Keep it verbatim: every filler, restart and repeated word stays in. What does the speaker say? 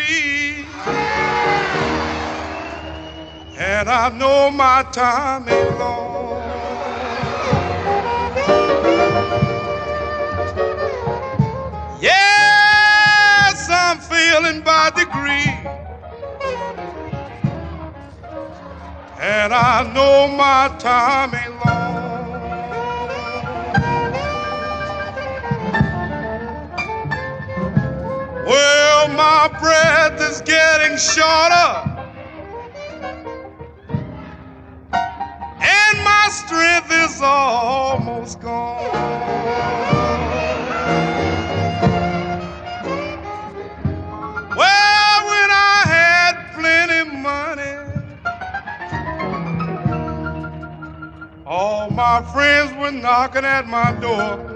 degree, and I know my time ain't long. Yes, I'm failing by degree, and I know my time ain't long. Well, my breath is getting shorter, and my strength is almost gone. Well, when I had plenty money, all my friends were knocking at my door.